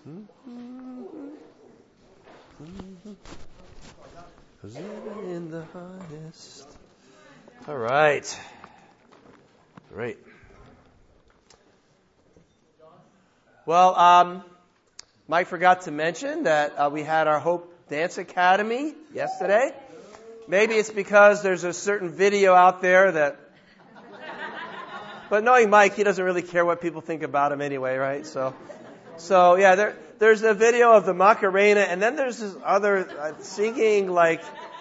In the highest. All right. Great. Well, Mike forgot to mention that we had our Hope Dance Academy yesterday. Maybe it's because there's a certain video out there that... But knowing Mike, he doesn't really care what people think about him anyway, right? So yeah, there's a video of the Macarena, and then there's this other singing like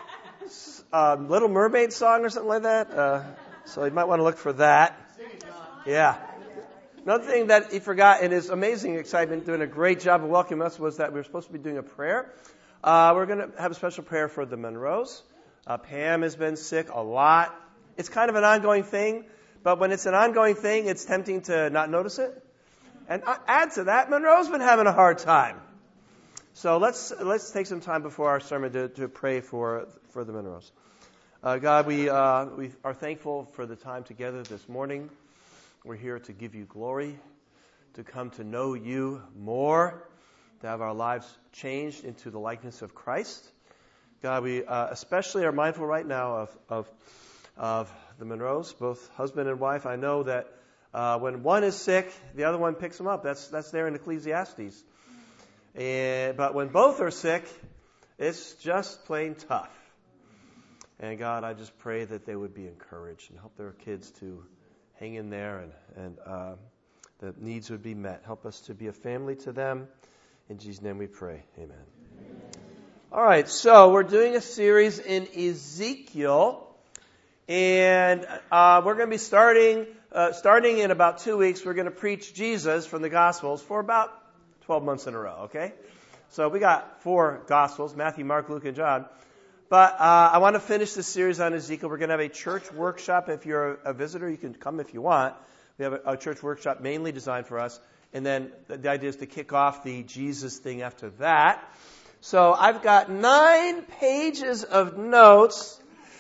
Little Mermaid song or something like that. So you might want to look for that. Yeah. Another thing that he forgot in his amazing excitement, doing a great job of welcoming us, was that we were supposed to be doing a prayer. We're going to have a special prayer for the Monroes. Pam has been sick a lot. It's kind of an ongoing thing, but when it's an ongoing thing, it's tempting to not notice it. And add to that, Monroe's been having a hard time. So let's take some time before our sermon to pray for the Monroes. God, we are thankful for the time together this morning. We're here to give you glory, to come to know you more, to have our lives changed into the likeness of Christ. God, we especially are mindful right now of the Monroes, both husband and wife. I know that when one is sick, the other one picks them up. That's there in Ecclesiastes. But when both are sick, it's just plain tough. And God, I just pray that they would be encouraged and help their kids to hang in there and the needs would be met. Help us to be a family to them. In Jesus' name we pray. Amen. All right, so we're doing a series in Ezekiel. And we're going to be starting in about 2 weeks. We're going to preach Jesus from the Gospels for about 12 months in a row, okay? So we got 4 Gospels, Matthew, Mark, Luke, and John. But I want to finish this series on Ezekiel. We're going to have a church workshop. If you're a visitor, you can come if you want. We have a church workshop mainly designed for us. And then the idea is to kick off the Jesus thing after that. So I've got 9 pages of notes.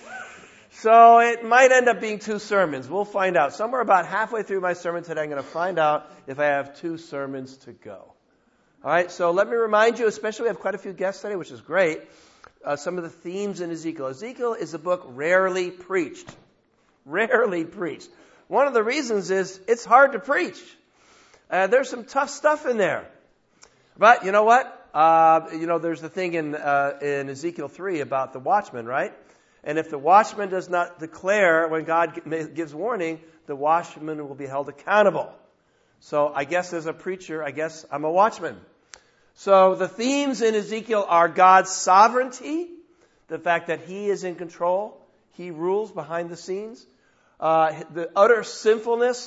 So it might end up being 2 sermons. We'll find out. Somewhere about halfway through my sermon today, I'm going to find out if I have 2 sermons to go. All right, so let me remind you, especially we have quite a few guests today, which is great, some of the themes in Ezekiel. Ezekiel is a book rarely preached. Rarely preached. One of the reasons is it's hard to preach. There's some tough stuff in there. But you know what? There's the thing in Ezekiel 3 about the watchman, right? And if the watchman does not declare when God gives warning, the watchman will be held accountable. So I guess as a preacher, I guess I'm a watchman. So the themes in Ezekiel are God's sovereignty, the fact that He is in control, He rules behind the scenes, the utter sinfulness,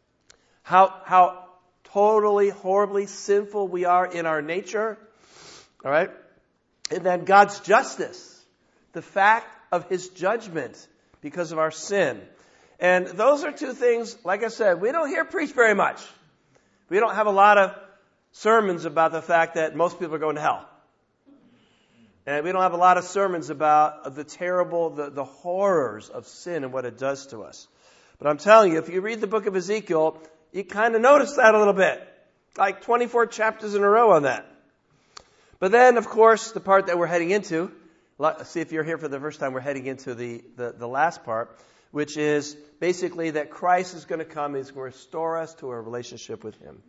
how totally, horribly sinful we are in our nature, all right? And then God's justice, the fact of His judgment because of our sin. And those are 2 things, like I said, we don't hear preached very much. We don't have a lot of sermons about the fact that most people are going to hell. And we don't have a lot of sermons about the terrible, the horrors of sin and what it does to us. But I'm telling you, if you read the book of Ezekiel, you kind of notice that a little bit. Like 24 chapters in a row on that. But then, of course, the part that we're heading into, see if you're here for the first time, we're heading into the last part, which is basically that Christ is going to come, He's going to restore us to a relationship with Him.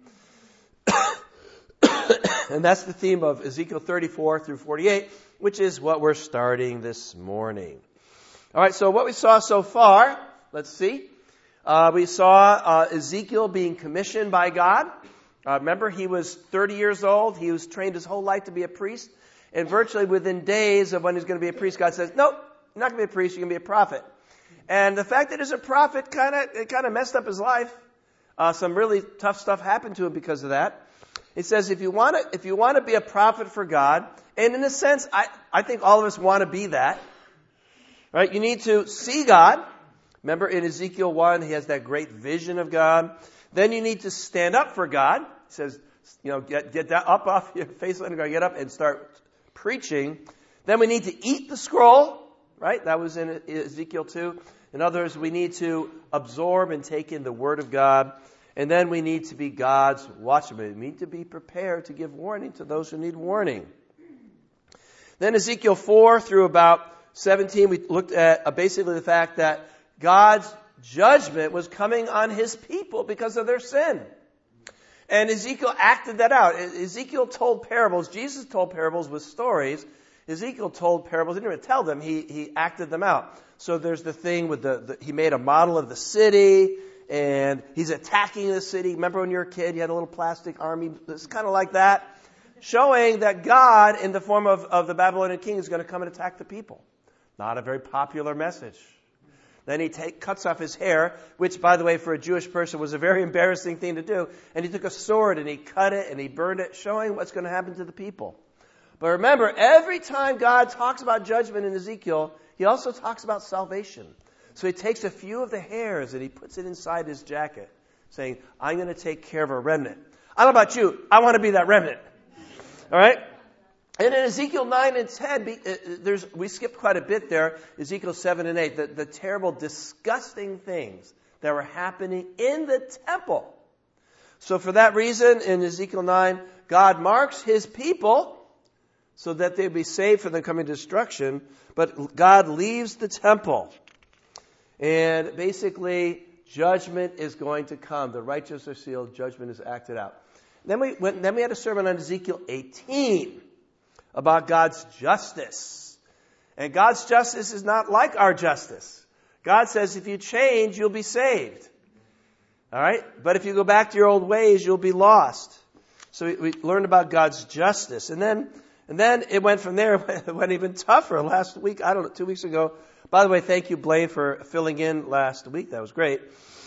And that's the theme of Ezekiel 34 through 48, which is what we're starting this morning. All right, so what we saw so far, let's see. We saw Ezekiel being commissioned by God. Remember, he was 30 years old. He was trained his whole life to be a priest. And virtually within days of when he's going to be a priest, God says, nope, you're not going to be a priest, you're going to be a prophet. And the fact that he's a prophet kind of messed up his life. Some really tough stuff happened to him because of that. It says if you want to be a prophet for God, and in a sense, I think all of us want to be that, right? You need to see God. Remember in Ezekiel 1, he has that great vision of God. Then you need to stand up for God. He says, get that up off your face, let God get up and start preaching. Then we need to eat the scroll, right? That was in Ezekiel 2. In others, we need to absorb and take in the Word of God. And then we need to be God's watchmen. We need to be prepared to give warning to those who need warning. Then Ezekiel 4 through about 17, we looked at basically the fact that God's judgment was coming on his people because of their sin. And Ezekiel acted that out. Ezekiel told parables. Jesus told parables with stories. Ezekiel told parables. He didn't even tell them. He acted them out. So there's the thing with he made a model of the city, and he's attacking the city. Remember when you were a kid, you had a little plastic army? It's kind of like that. Showing that God, in the form of the Babylonian king, is going to come and attack the people. Not a very popular message. Then he cuts off his hair, which, by the way, for a Jewish person was a very embarrassing thing to do. And he took a sword and he cut it and he burned it, showing what's going to happen to the people. But remember, every time God talks about judgment in Ezekiel, he also talks about salvation. So he takes a few of the hairs and he puts it inside his jacket, saying, I'm going to take care of a remnant. I don't know about you. I want to be that remnant. All right? And in Ezekiel 9 and 10, we skipped quite a bit there. Ezekiel 7 and 8, the terrible, disgusting things that were happening in the temple. So for that reason, in Ezekiel 9, God marks his people so that they'd be saved from the coming destruction. But God leaves the temple. And basically, judgment is going to come. The righteous are sealed. Judgment is acted out. Then we had a sermon on Ezekiel 18 about God's justice. And God's justice is not like our justice. God says if you change, you'll be saved. All right? But if you go back to your old ways, you'll be lost. So we learned about God's justice. And then it went from there. It went even tougher last week. 2 weeks ago. By the way, thank you, Blaine, for filling in last week. That was great.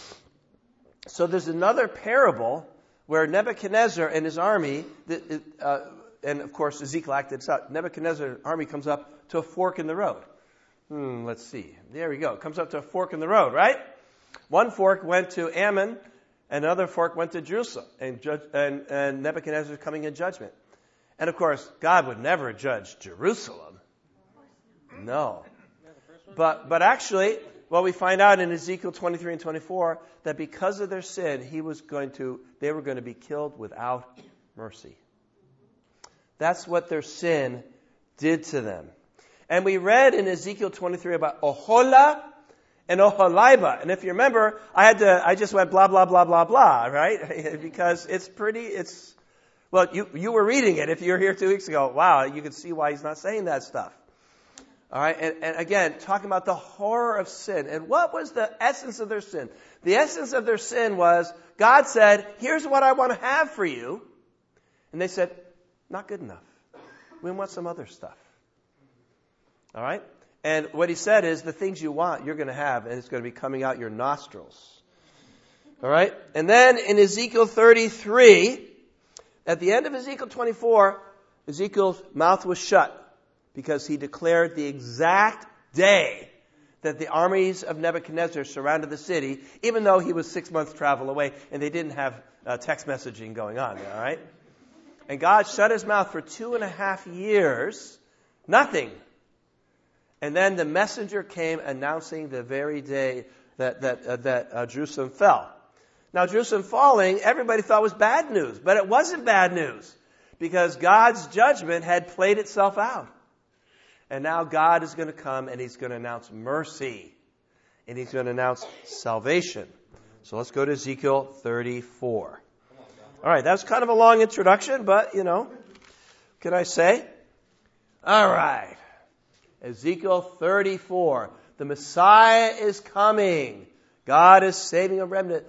So there's another parable where Nebuchadnezzar and his army, and of course Ezekiel acted this out. Nebuchadnezzar's army comes up to a fork in the road. Let's see. There we go. It comes up to a fork in the road, right? One fork went to Ammon, and another fork went to Jerusalem. And Nebuchadnezzar is coming in judgment. And of course, God would never judge Jerusalem. No. But actually, well, we find out in Ezekiel 23 and 24 that because of their sin, they were going to be killed without mercy. That's what their sin did to them. And we read in Ezekiel 23 about Oholah and Oholibah. And if you remember, I just went blah, blah, blah, blah, blah, right? Because you were reading it if you were here 2 weeks ago. Wow, you can see why he's not saying that stuff. All right, and again, talking about the horror of sin. And what was the essence of their sin? The essence of their sin was, God said, here's what I want to have for you. And they said, not good enough. We want some other stuff. All right? And what he said is, the things you want, you're going to have, and it's going to be coming out your nostrils. All right? And then in Ezekiel 33, at the end of Ezekiel 24, Ezekiel's mouth was shut, because he declared the exact day that the armies of Nebuchadnezzar surrounded the city, even though he was 6 months travel away, and they didn't have text messaging going on there, all right? And God shut his mouth for 2.5 years, nothing. And then the messenger came announcing the very day that Jerusalem fell. Now, Jerusalem falling, everybody thought was bad news, but it wasn't bad news, because God's judgment had played itself out. And now God is going to come and he's going to announce mercy. And he's going to announce salvation. So let's go to Ezekiel 34. All right, that was kind of a long introduction, but, can I say? All right. Ezekiel 34. The Messiah is coming. God is saving a remnant.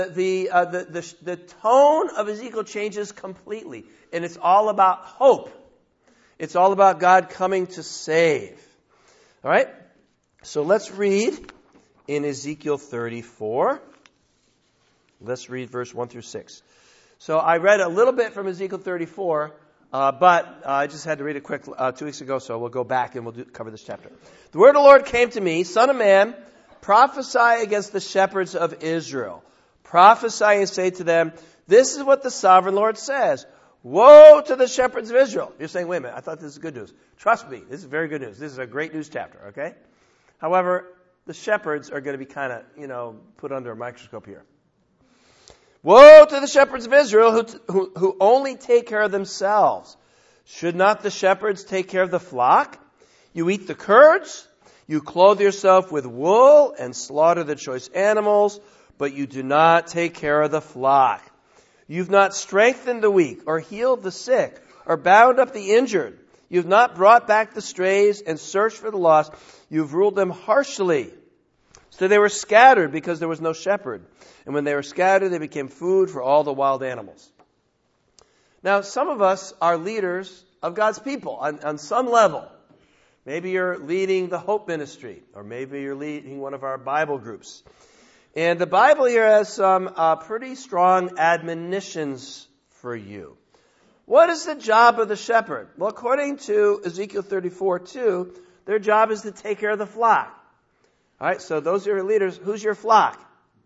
The tone of Ezekiel changes completely. And it's all about hope. It's all about God coming to save. All right? So let's read in Ezekiel 34. Let's read verse 1 through 6. So I read a little bit from Ezekiel 34, but I just had to read it quick 2 weeks ago, so we'll go back and we'll cover this chapter. The word of the Lord came to me, Son of man, prophesy against the shepherds of Israel. Prophesy and say to them, this is what the sovereign Lord says. Woe to the shepherds of Israel. You're saying, wait a minute, I thought this is good news. Trust me, this is very good news. This is a great news chapter, okay? However, the shepherds are going to be kind of, put under a microscope here. Woe to the shepherds of Israel who only take care of themselves. Should not the shepherds take care of the flock? You eat the curds, you clothe yourself with wool and slaughter the choice animals, but you do not take care of the flock. You've not strengthened the weak or healed the sick or bound up the injured. You've not brought back the strays and searched for the lost. You've ruled them harshly. So they were scattered because there was no shepherd. And when they were scattered, they became food for all the wild animals. Now, some of us are leaders of God's people on some level. Maybe you're leading the Hope Ministry, or maybe you're leading one of our Bible groups. And the Bible here has some pretty strong admonitions for you. What is the job of the shepherd? Well, according to Ezekiel 34:2, their job is to take care of the flock. All right, so those are your leaders. Who's your flock?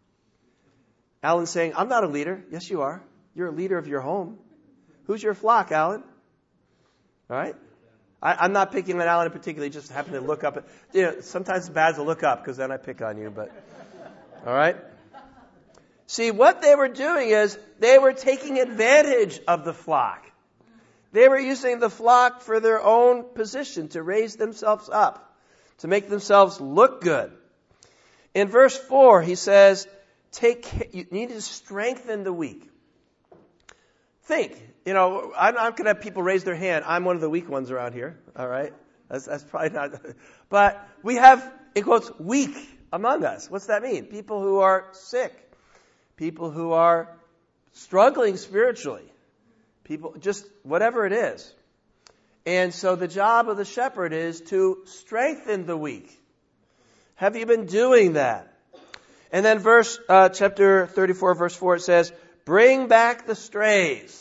Alan's saying, I'm not a leader. Yes, you are. You're a leader of your home. Who's your flock, Alan? All right? I'm not picking on Alan in particular. He just happened to look up. Sometimes it's bad to look up because then I pick on you. But all right? See, what they were doing is they were taking advantage of the flock. They were using the flock for their own position, to raise themselves up, to make themselves look good. In verse 4, he says, you need to strengthen the weak. Think, I'm not going to have people raise their hand. I'm one of the weak ones around here, all right? That's probably not. But we have, in quotes, weak among us. What's that mean? People who are sick. People who are struggling spiritually. People, just whatever it is. And so the job of the shepherd is to strengthen the weak. Have you been doing that? And then chapter 34, verse 4, it says, bring back the strays.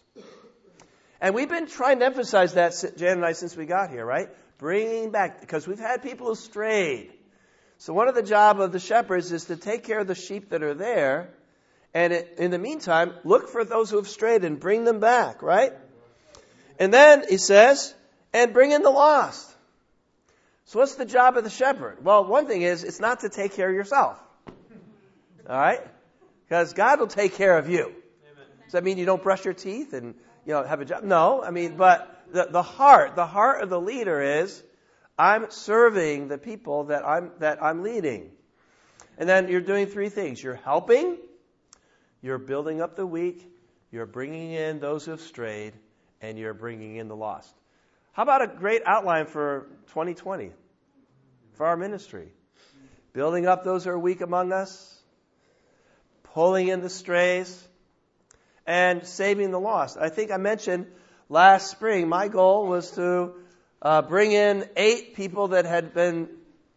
And we've been trying to emphasize that, Jan and I, since we got here, right? Bringing back, because we've had people who strayed. So one of the job of the shepherds is to take care of the sheep that are there, and in the meantime, look for those who have strayed and bring them back, right? And then he says, and bring in the lost. So what's the job of the shepherd? Well, one thing is, it's not to take care of yourself. All right? Because God will take care of you. Amen. Does that mean you don't brush your teeth and have a job? No, but the heart of the leader is, I'm serving the people that I'm leading. And then you're doing three things. You're helping, you're building up the weak, you're bringing in those who have strayed, and you're bringing in the lost. How about a great outline for 2020 for our ministry? Building up those who are weak among us, pulling in the strays, and saving the lost. I think I mentioned last spring, my goal was to bring in 8 people that had been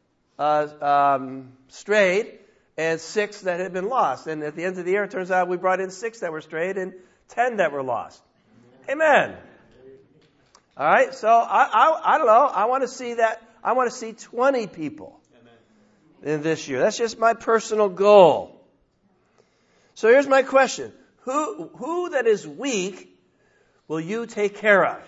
strayed and 6 that had been lost. And at the end of the year, it turns out we brought in 6 that were strayed and 10 that were lost. Amen. All right, so I don't know. I want to see that. I want to see 20 people in this year. That's just my personal goal. So here's my question. Who that is weak will you take care of?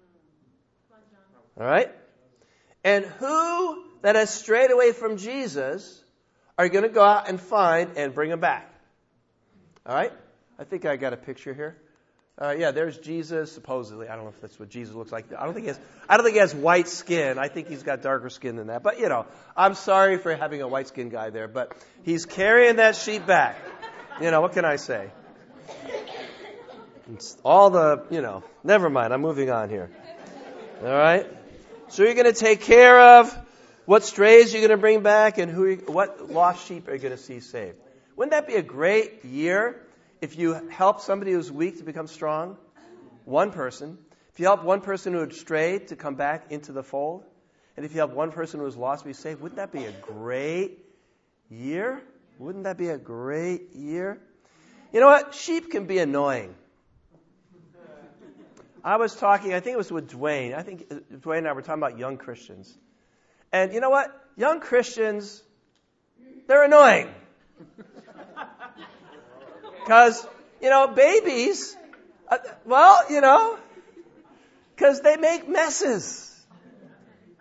All right? And who that has strayed away from Jesus are you going to go out and find and bring them back? All right? I think I got a picture here. There's Jesus, supposedly. I don't know if that's what Jesus looks like. I don't think he has white skin. I think he's got darker skin than that. But, I'm sorry for having a white-skinned guy there. But he's carrying that sheep back. What can I say? It's never mind. I'm moving on here. All right? So you're going to take care of what strays you're going to bring back and what lost sheep are you going to see saved. Wouldn't that be a great year if you help somebody who's weak to become strong? One person. If you help one person who had strayed to come back into the fold, and if you help one person who was lost to be saved, wouldn't that be a great year? Wouldn't that be a great year? You know what? Sheep can be annoying. I was talking, I think it was with Dwayne. I think Dwayne and I were talking about young Christians. And you know what? Young Christians, they're annoying. Because, babies, because they make messes.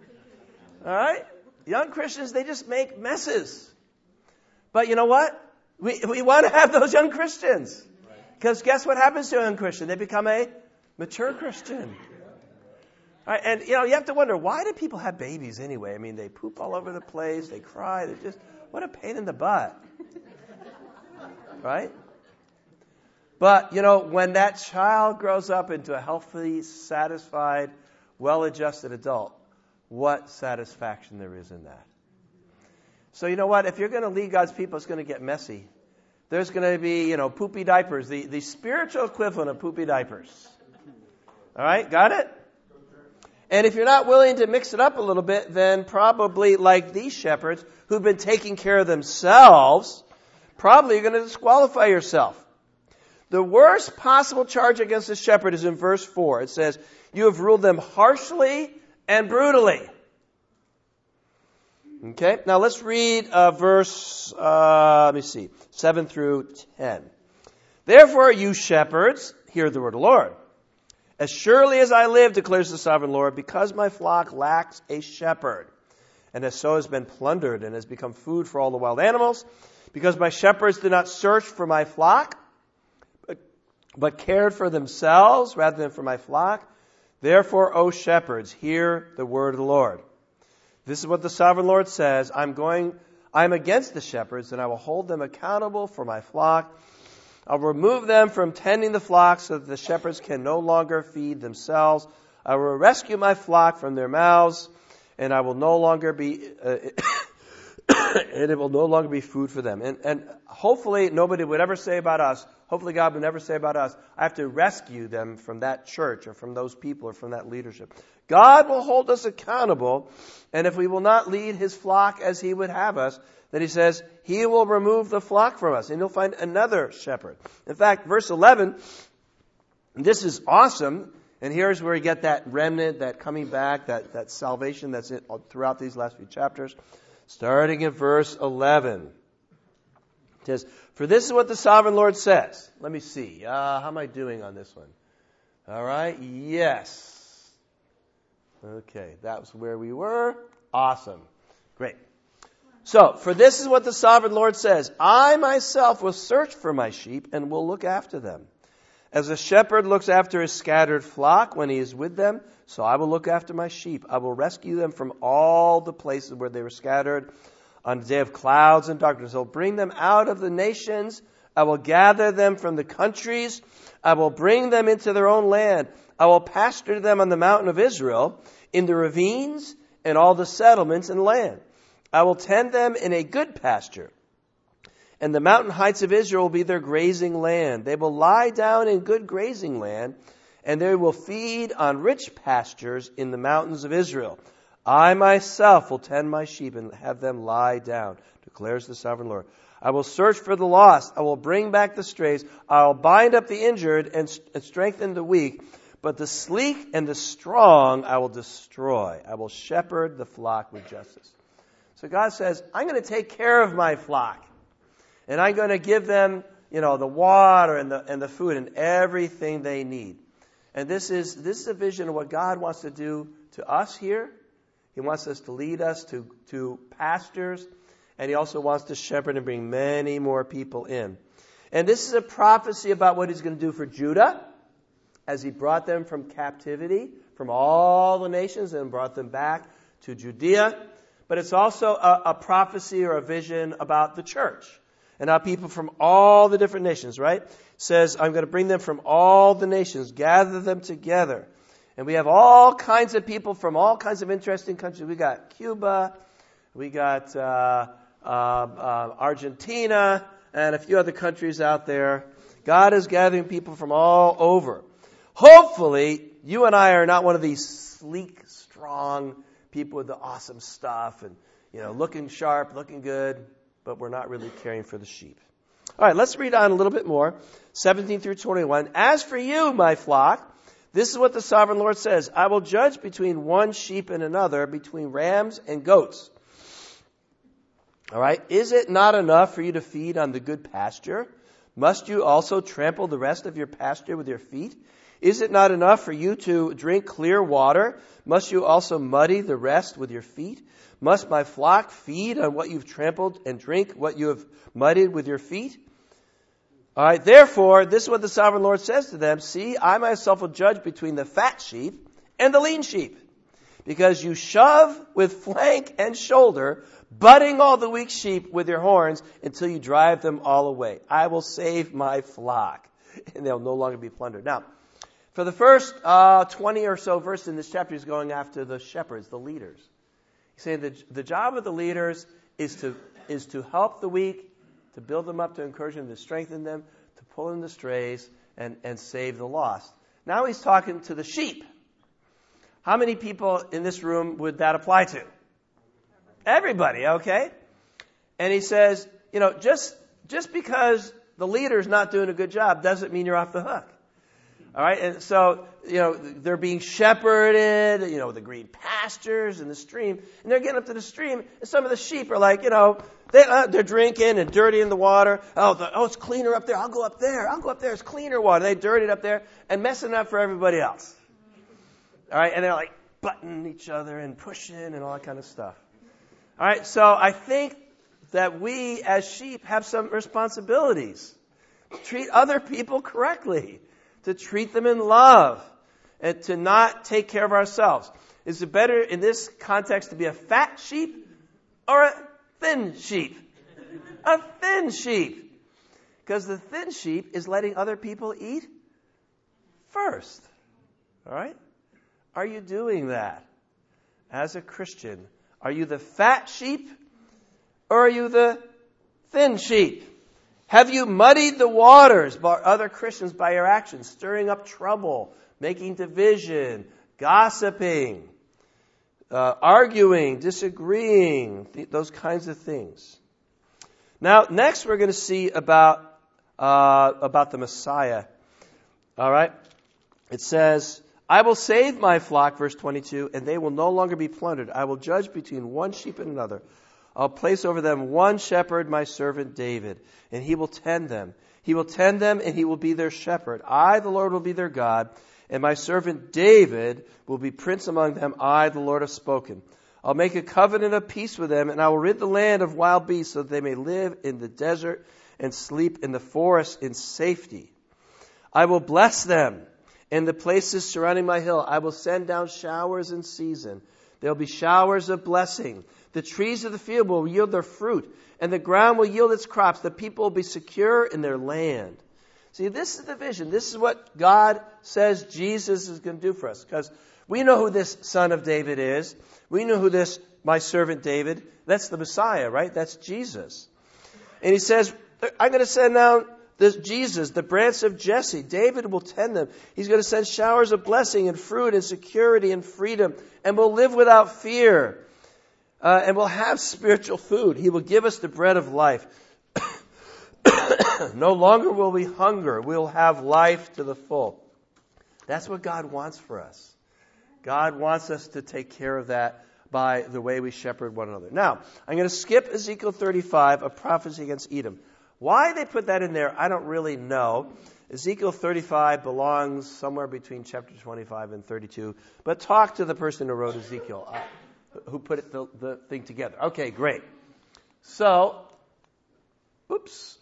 All right? Young Christians, they just make messes. But you know what? We want to have those young Christians. Because guess what happens to a young Christian? They become a mature Christian. All right, and, you have to wonder, why do people have babies anyway? I mean, they poop all over the place. They cry. What a pain in the butt. Right? But, when that child grows up into a healthy, satisfied, well-adjusted adult, what satisfaction there is in that. So you know what? If you're going to lead God's people, it's going to get messy. There's going to be, poopy diapers, the spiritual equivalent of poopy diapers. All right? Got it? And if you're not willing to mix it up a little bit, then probably like these shepherds who've been taking care of themselves, probably you're going to disqualify yourself. The worst possible charge against a shepherd is in verse 4. It says, you have ruled them harshly and brutally. Okay, now let's read verse, 7 through 10. Therefore, you shepherds, hear the word of the Lord. As surely as I live, declares the sovereign Lord, because my flock lacks a shepherd, and as so has been plundered and has become food for all the wild animals, because my shepherds did not search for my flock, but cared for themselves rather than for my flock. Therefore, O shepherds, hear the word of the Lord. This is what the sovereign Lord says. I am against the shepherds, and I will hold them accountable for my flock. I'll remove them from tending the flock so that the shepherds can no longer feed themselves. I will rescue my flock from their mouths, and I will no longer be, and it will no longer be food for them. And hopefully nobody would ever say about us, hopefully God would never say about us, I have to rescue them from that church or from those people or from that leadership. God will hold us accountable, and if we will not lead his flock as he would have us, then he says, he will remove the flock from us, and he'll find another shepherd. In fact, verse 11, this is awesome, and here's where we get that remnant, that coming back, that salvation that's throughout these last few chapters. Starting in verse 11. It says, for this is what the sovereign Lord says. Let me see. How am I doing on this one? All right. Yes. Okay. That was where we were. Awesome. Great. So, for this is what the sovereign Lord says. I myself will search for my sheep and will look after them. As a shepherd looks after his scattered flock when he is with them, so I will look after my sheep. I will rescue them from all the places where they were scattered on the day of clouds and darkness. I will bring them out of the nations. I will gather them from the countries. I will bring them into their own land. I will pasture them on the mountain of Israel, in the ravines and all the settlements and land. I will tend them in a good pasture, and the mountain heights of Israel will be their grazing land. They will lie down in good grazing land, and they will feed on rich pastures in the mountains of Israel. I myself will tend my sheep and have them lie down, declares the sovereign Lord. I will search for the lost. I will bring back the strays. I will bind up the injured and strengthen the weak. But the sleek and the strong I will destroy. I will shepherd the flock with justice. So God says, I'm going to take care of my flock. And I'm going to give them, the water and the food and everything they need. And this is a vision of what God wants to do to us here. He wants us to lead us to pastures. And he also wants to shepherd and bring many more people in. And this is a prophecy about what he's going to do for Judah as he brought them from captivity from all the nations and brought them back to Judea. But it's also a prophecy or a vision about the church and how people from all the different nations, right? It says, I'm going to bring them from all the nations, gather them together. And we have all kinds of people from all kinds of interesting countries. We got Cuba, we got Argentina, and a few other countries out there. God is gathering people from all over. Hopefully, you and I are not one of these sleek, strong people with the awesome stuff and, looking sharp, looking good, but we're not really caring for the sheep. All right, let's read on a little bit more. 17 through 21. As for you, my flock, this is what the sovereign Lord says. I will judge between one sheep and another, between rams and goats. All right, is it not enough for you to feed on the good pasture? Must you also trample the rest of your pasture with your feet? Is it not enough for you to drink clear water? Must you also muddy the rest with your feet? Must my flock feed on what you've trampled and drink what you have muddied with your feet? All right, therefore, this is what the sovereign Lord says to them. See, I myself will judge between the fat sheep and the lean sheep. Because you shove with flank and shoulder, butting all the weak sheep with your horns until you drive them all away. I will save my flock, and they'll no longer be plundered. Now, for the first 20 or so verses in this chapter, he's going after the shepherds, the leaders. He's saying that the job of the leaders is to help the weak, to build them up, to encourage them, to strengthen them, to pull in the strays, and save the lost. Now he's talking to the sheep. How many people in this room would that apply to? Everybody, okay? And he says, just because the leader's not doing a good job doesn't mean you're off the hook. All right? And so, they're being shepherded, the green pastures and the stream. And they're getting up to the stream, and some of the sheep are like, they're drinking and dirtying the water. Oh, it's cleaner up there. I'll go up there. It's cleaner water. They dirty it up there and messing it up for everybody else. All right? And they're like butting each other and pushing and all that kind of stuff. All right? So I think that we as sheep have some responsibilities to treat other people correctly, to treat them in love, and to not take care of ourselves. Is it better in this context to be a fat sheep or a thin sheep? A thin sheep. Because the thin sheep is letting other people eat first. All right? Are you doing that as a Christian? Are you the fat sheep or are you the thin sheep? Have you muddied the waters by other Christians by your actions, stirring up trouble, making division, gossiping, arguing, disagreeing, those kinds of things? Now, next we're going to see about the Messiah. All right? It says, I will save my flock, verse 22, and they will no longer be plundered. I will judge between one sheep and another. I'll place over them one shepherd, my servant David, and he will tend them. He will tend them, and he will be their shepherd. I, the Lord, will be their God, and my servant David will be prince among them. I, the Lord, have spoken. I'll make a covenant of peace with them, and I will rid the land of wild beasts so that they may live in the desert and sleep in the forest in safety. I will bless them in the places surrounding my hill. I will send down showers in season. There will be showers of blessing. The trees of the field will yield their fruit, and the ground will yield its crops. The people will be secure in their land. See, this is the vision. This is what God says Jesus is going to do for us. Because we know who this son of David is. We know who this, my servant David, that's the Messiah, right? That's Jesus. And he says, I'm going to send down this Jesus, the branch of Jesse. David will tend them. He's going to send showers of blessing and fruit and security and freedom. And we'll live without fear. And we'll have spiritual food. He will give us the bread of life. No longer will we hunger. We'll have life to the full. That's what God wants for us. God wants us to take care of that by the way we shepherd one another. Now, I'm going to skip Ezekiel 35, a prophecy against Edom. Why they put that in there, I don't really know. Ezekiel 35 belongs somewhere between chapter 25 and 32. But talk to the person who wrote Ezekiel, who put the thing together. Okay, great. So, oops.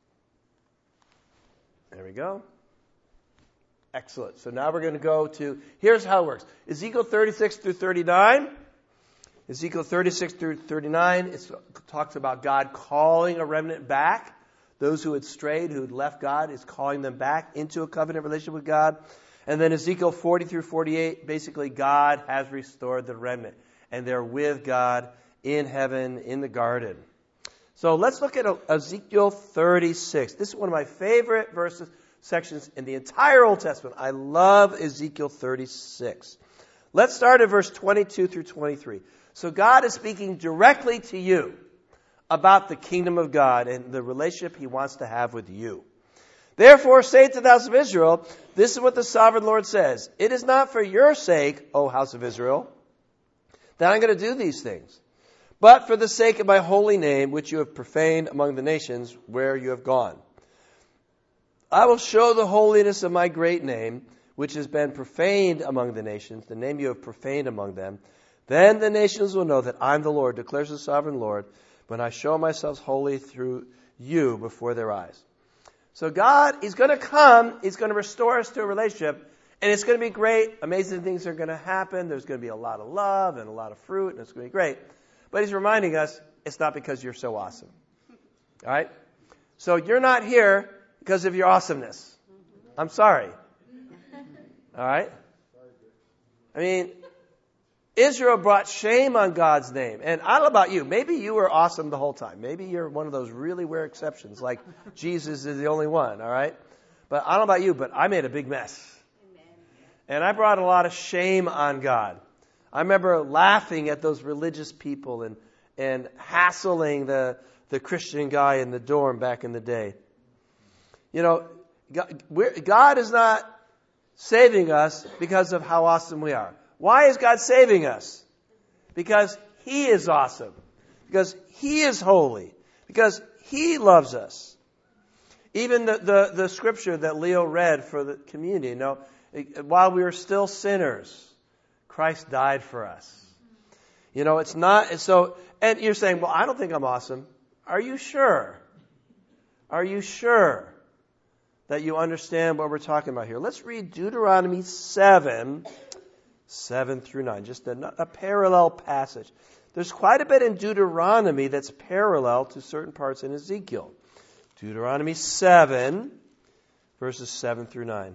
There we go. Excellent. So now we're going to go to, here's how it works. Ezekiel 36 through 39. Ezekiel 36 through 39, it talks about God calling a remnant back. Those who had strayed, who had left God, is calling them back into a covenant relationship with God. And then Ezekiel 40 through 48, basically God has restored the remnant. And they're with God in heaven, in the garden. So let's look at Ezekiel 36. This is one of my favorite sections in the entire Old Testament. I love Ezekiel 36. Let's start at verse 22 through 23. So God is speaking directly to you about the kingdom of God and the relationship he wants to have with you. Therefore say to the house of Israel, this is what the sovereign Lord says. It is not for your sake, O house of Israel, that I'm going to do these things, but for the sake of my holy name, which you have profaned among the nations where you have gone. I will show the holiness of my great name, which has been profaned among the nations, the name you have profaned among them, then the nations will know that I'm the Lord, declares the sovereign Lord, when I show myself holy through you before their eyes. So God, He's going to come, He's going to restore us to a relationship, and it's going to be great. Amazing things are going to happen. There's going to be a lot of love and a lot of fruit, and it's going to be great. But He's reminding us, it's not because you're so awesome. All right? So you're not here because of your awesomeness. I'm sorry. All right? I mean, Israel brought shame on God's name. And I don't know about you. Maybe you were awesome the whole time. Maybe you're one of those really rare exceptions, like Jesus is the only one, all right? But I don't know about you, but I made a big mess. And I brought a lot of shame on God. I remember laughing at those religious people and hassling the Christian guy in the dorm back in the day. You know, God is not saving us because of how awesome we are. Why is God saving us? Because He is awesome. Because He is holy. Because He loves us. Even the scripture that Leo read for the community, you know, while we were still sinners, Christ died for us. You know, it's not, so, and you're saying, well, I don't think I'm awesome. Are you sure? Are you sure that you understand what we're talking about here? Let's read Deuteronomy 7 through 9, just a parallel passage. There's quite a bit in Deuteronomy that's parallel to certain parts in Ezekiel. Deuteronomy 7, verses 7 through 9.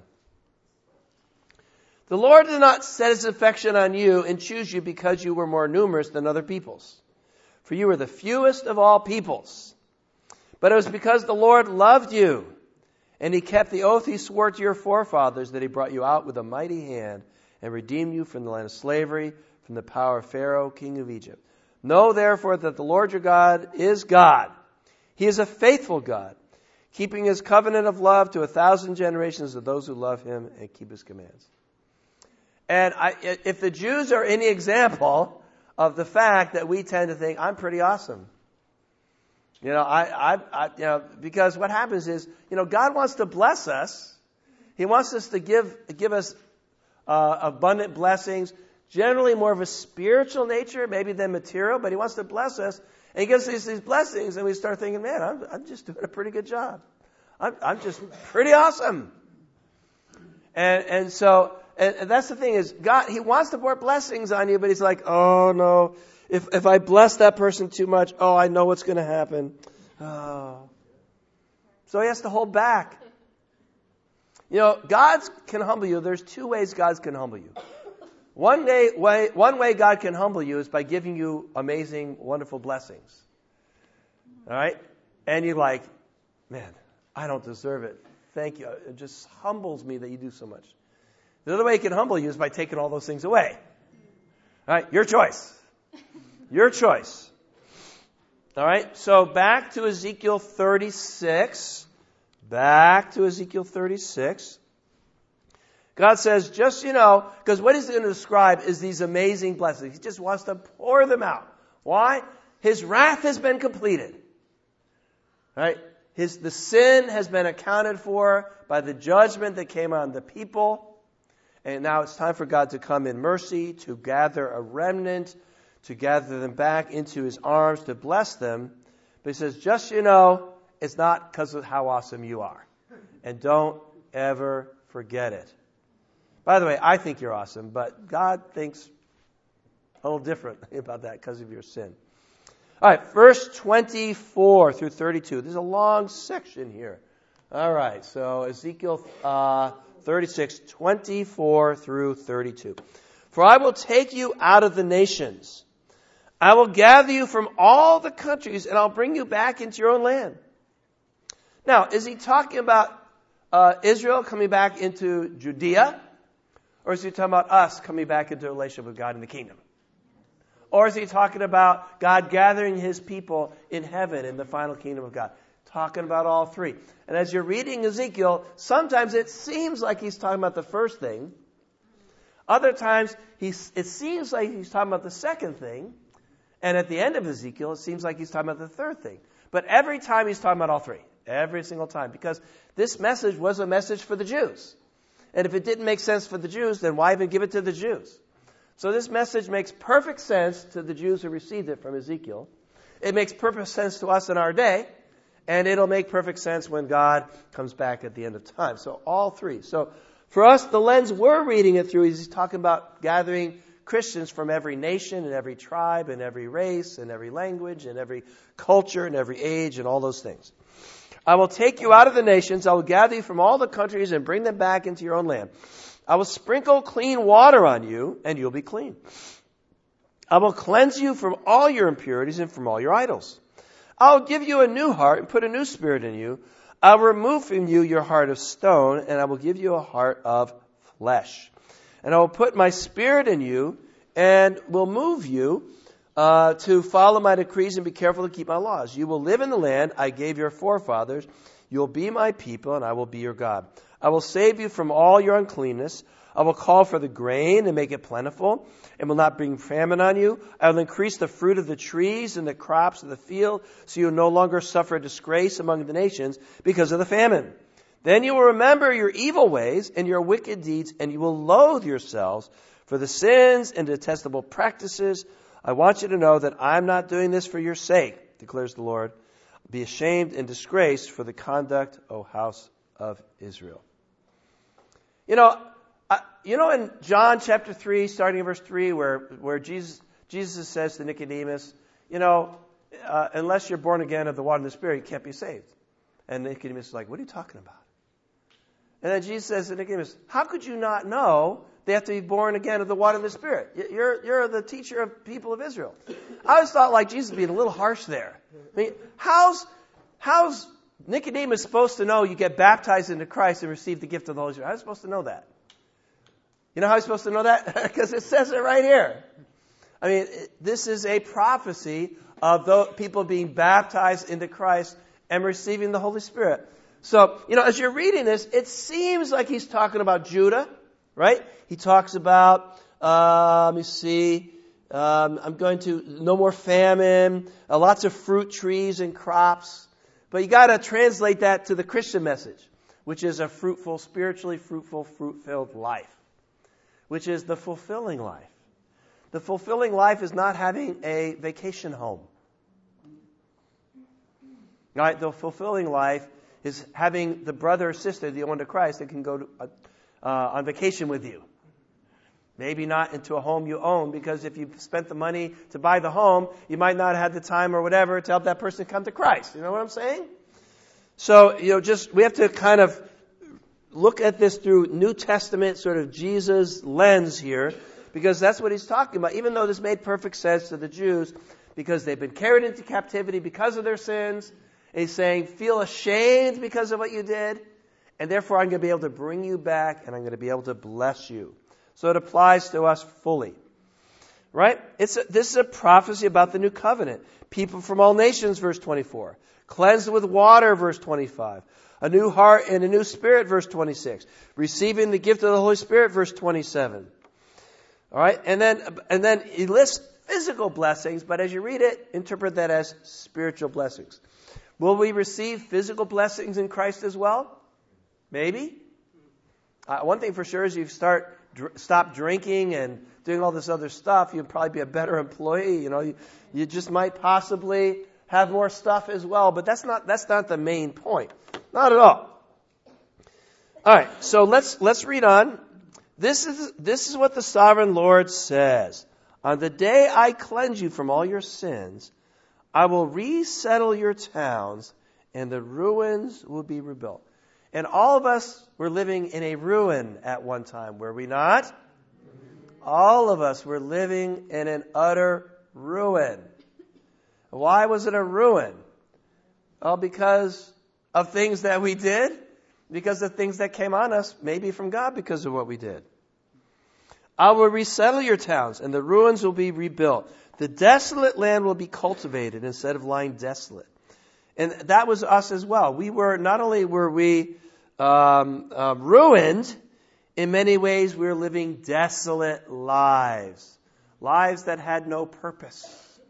The Lord did not set His affection on you and choose you because you were more numerous than other peoples, for you were the fewest of all peoples. But it was because the Lord loved you, and He kept the oath He swore to your forefathers, that He brought you out with a mighty hand and redeemed you from the land of slavery, from the power of Pharaoh, king of Egypt. Know therefore that the Lord your God is God. He is a faithful God, keeping His covenant of love to 1,000 generations of those who love Him and keep His commands. And if the Jews are any example of the fact that we tend to think, I'm pretty awesome. You know, because what happens is, you know, God wants to bless us. He wants us to give us abundant blessings, generally more of a spiritual nature, maybe than material, but He wants to bless us. And He gives us these blessings, and we start thinking, man, I'm just doing a pretty good job. I'm just pretty awesome. And so, and that's the thing is, God, He wants to pour blessings on you, but He's like, oh no, if I bless that person too much, oh, I know what's going to happen. Oh. So He has to hold back. You know, God can humble you. There's two ways God can humble you. One way God can humble you is by giving you amazing, wonderful blessings. All right? And you're like, man, I don't deserve it. Thank you. It just humbles me that you do so much. The other way He can humble you is by taking all those things away. All right? Your choice. Your choice. All right? So back to Ezekiel 36. Back to Ezekiel 36. God says, just, you know, because what He's going to describe is these amazing blessings. He just wants to pour them out. Why? His wrath has been completed. Right? The sin has been accounted for by the judgment that came on the people. And now it's time for God to come in mercy, to gather a remnant, to gather them back into His arms, to bless them. But He says, just, you know, it's not because of how awesome you are. And don't ever forget it. By the way, I think you're awesome, but God thinks a little differently about that because of your sin. All right, verse 24 through 32. There's a long section here. All right, so Ezekiel 36, 24 through 32. For I will take you out of the nations. I will gather you from all the countries, and I'll bring you back into your own land. Now, is He talking about Israel coming back into Judea? Or is He talking about us coming back into a relationship with God in the kingdom? Or is He talking about God gathering His people in heaven in the final kingdom of God? Talking about all three. And as you're reading Ezekiel, sometimes it seems like He's talking about the first thing. Other times, it seems like He's talking about the second thing. And at the end of Ezekiel, it seems like He's talking about the third thing. But every time He's talking about all three. Every single time. Because this message was a message for the Jews. And if it didn't make sense for the Jews, then why even give it to the Jews? So this message makes perfect sense to the Jews who received it from Ezekiel. It makes perfect sense to us in our day. And it'll make perfect sense when God comes back at the end of time. So all three. So for us, the lens we're reading it through is he's talking about gathering Christians from every nation and every tribe and every race and every language and every culture and every age and all those things. I will take you out of the nations. I will gather you from all the countries and bring them back into your own land. I will sprinkle clean water on you and you'll be clean. I will cleanse you from all your impurities and from all your idols. I'll give you a new heart and put a new spirit in you. I'll remove from you your heart of stone, and I will give you a heart of flesh. And I will put my spirit in you and will move you to follow my decrees and be careful to keep my laws. You will live in the land I gave your forefathers. You will be my people, and I will be your God. I will save you from all your uncleanness. I will call for the grain and make it plentiful, and will not bring famine on you. I will increase the fruit of the trees and the crops of the field, so you will no longer suffer disgrace among the nations because of the famine. Then you will remember your evil ways and your wicked deeds, and you will loathe yourselves for the sins and detestable practices. I want you to know that I'm not doing this for your sake, declares the Lord. Be ashamed and disgraced for the conduct, O house of Israel. In John chapter 3, starting in verse 3, where Jesus says to Nicodemus, unless you're born again of the water and the Spirit, you can't be saved. And Nicodemus is like, what are you talking about? And then Jesus says to Nicodemus, how could you not know they have to be born again of the water and the Spirit? You're the teacher of people of Israel. I always thought like Jesus being a little harsh there. I mean, how's Nicodemus supposed to know you get baptized into Christ and receive the gift of the Holy Spirit? How's he supposed to know that? You know how he's supposed to know that? Because it says it right here. I mean, this is a prophecy of the people being baptized into Christ and receiving the Holy Spirit. So, as you're reading this, it seems like he's talking about Judah, right? He talks about, I'm going to, no more famine, lots of fruit trees and crops. But you got to translate that to the Christian message, which is a fruitful, spiritually fruitful, fruit-filled life, which is the fulfilling life. The fulfilling life is not having a vacation home. Right? The fulfilling life is having the brother or sister that you own to Christ that can go on vacation with you. Maybe not into a home you own, because if you've spent the money to buy the home, you might not have the time or whatever to help that person come to Christ. You know what I'm saying? So, we have to kind of look at this through New Testament sort of Jesus lens here, because that's what he's talking about. Even though this made perfect sense to the Jews, because they've been carried into captivity because of their sins, and he's saying, feel ashamed because of what you did, and therefore I'm going to be able to bring you back, and I'm going to be able to bless you. So it applies to us fully. Right? This is a prophecy about the new covenant. People from all nations, verse 24. Cleansed with water, verse 25. A new heart and a new spirit, verse 26. Receiving the gift of the Holy Spirit, verse 27. All right? And then he lists physical blessings, but as you read it, interpret that as spiritual blessings. Will we receive physical blessings in Christ as well? Maybe. One thing for sure is you stop drinking and doing all this other stuff, you'll probably be a better employee. You just might possibly have more stuff as well, but that's not the main point. Not at all. All right, so let's read on. This is what the sovereign Lord says. On the day I cleanse you from all your sins, I will resettle your towns, and the ruins will be rebuilt. And all of us were living in a ruin at one time, were we not? All of us were living in an utter ruin. Why was it a ruin? Well, because of things that we did, because of things that came on us, maybe from God because of what we did. I will resettle your towns, and the ruins will be rebuilt. The desolate land will be cultivated instead of lying desolate. And that was us as well. Not only were we ruined, in many ways we were living desolate lives. Lives that had no purpose.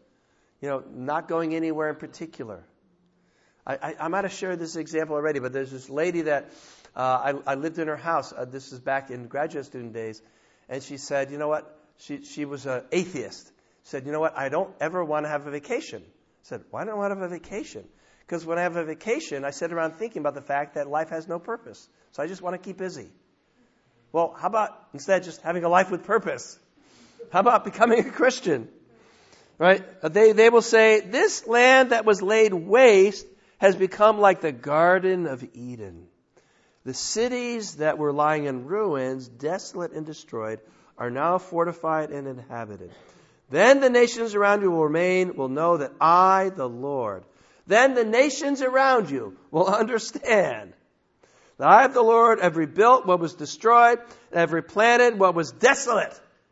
Not going anywhere in particular. I might have shared this example already, but there's this lady that I lived in her house. This is back in graduate student days. And she said, you know what? She was an atheist. She said, you know what? I don't ever want to have a vacation. I said, why don't I want to have a vacation? Because when I have a vacation, I sit around thinking about the fact that life has no purpose. So I just want to keep busy. Well, how about instead just having a life with purpose? How about becoming a Christian? Right? They will say, this land that was laid waste has become like the Garden of Eden. The cities that were lying in ruins, desolate and destroyed, are now fortified and inhabited. Then the nations around you will know that I, the Lord. Then the nations around you will understand that I, the Lord, have rebuilt what was destroyed, and have replanted what was desolate.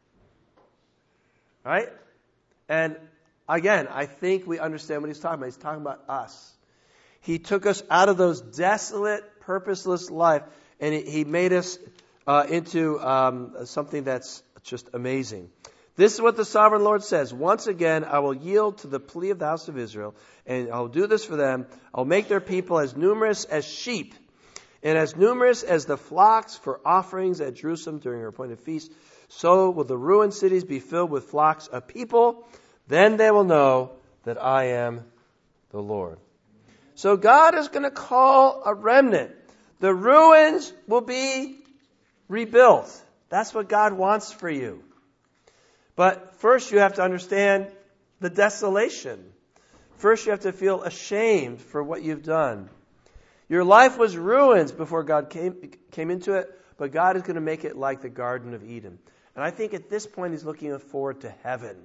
Right? And again, I think we understand what he's talking about. He's talking about us. He took us out of those desolate, purposeless life, and he made us into something that's just amazing. This is what the sovereign Lord says. Once again, I will yield to the plea of the house of Israel, and I'll do this for them. I'll make their people as numerous as sheep, and as numerous as the flocks for offerings at Jerusalem during her appointed feast. So will the ruined cities be filled with flocks of people. Then they will know that I am the Lord. So God is going to call a remnant. The ruins will be rebuilt. That's what God wants for you. But first you have to understand the desolation. First you have to feel ashamed for what you've done. Your life was ruins before God came into it, but God is going to make it like the Garden of Eden. And I think at this point he's looking forward to heaven.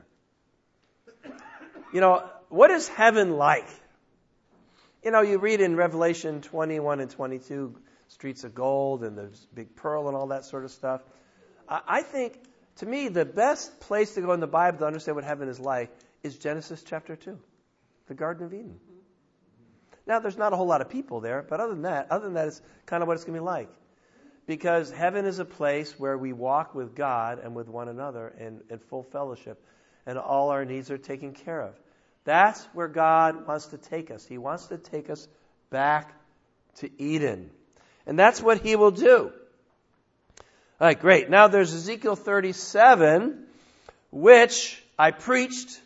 You know, what is heaven like? You know, you read in Revelation 21 and 22, streets of gold and there's big pearl and all that sort of stuff. I think, to me, the best place to go in the Bible to understand what heaven is like is Genesis chapter 2, the Garden of Eden. Now, there's not a whole lot of people there, but other than that, it's kind of what it's going to be like. Because heaven is a place where we walk with God and with one another in full fellowship, and all our needs are taken care of. That's where God wants to take us. He wants to take us back to Eden. And that's what he will do. All right, great. Now there's Ezekiel 37, which I preached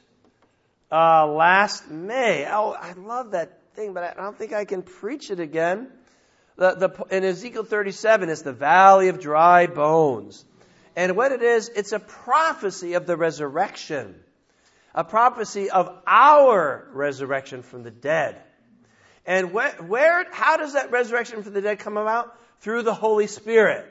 last May. Oh, I love that thing, but I don't think I can preach it again. In Ezekiel 37, it's the valley of dry bones. And what it is, it's a prophecy of the resurrection. A prophecy of our resurrection from the dead. And how does that resurrection from the dead come about? Through the Holy Spirit.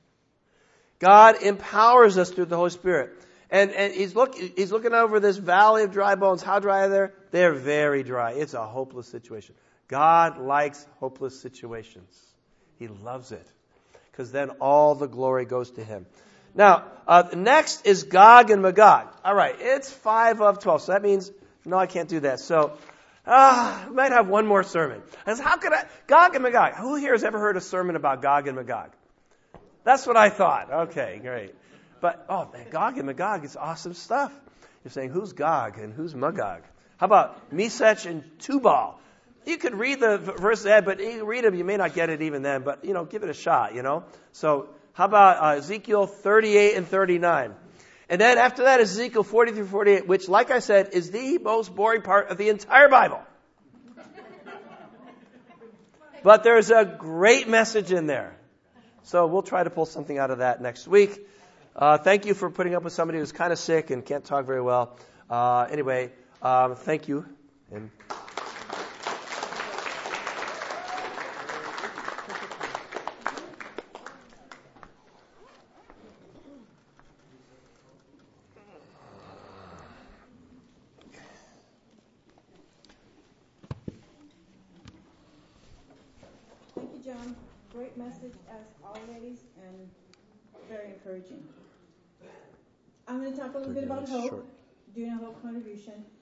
God empowers us through the Holy Spirit. And he's looking over this valley of dry bones. How dry are they? They're very dry. It's a hopeless situation. God likes hopeless situations. He loves it. Because then all the glory goes to him. Now, next is Gog and Magog. All right, it's 5 of 12. So that means, no, I can't do that. So, I might have one more sermon. How could I? Gog and Magog. Who here has ever heard a sermon about Gog and Magog? That's what I thought. Okay, great. But, man, Gog and Magog is awesome stuff. You're saying, who's Gog and who's Magog? How about Meshach and Tubal? You could read the verse ahead, but you read them, you may not get it even then. But, give it a shot, So, how about Ezekiel 38 and 39? And then after that, Ezekiel 40 through 48, which, like I said, is the most boring part of the entire Bible. But there's a great message in there. So we'll try to pull something out of that next week. Thank you for putting up with somebody who's kind of sick and can't talk very well. Anyway, thank you. And John, great message as always, and very encouraging. I'm going to talk a little bit about hope, doing a hope contribution.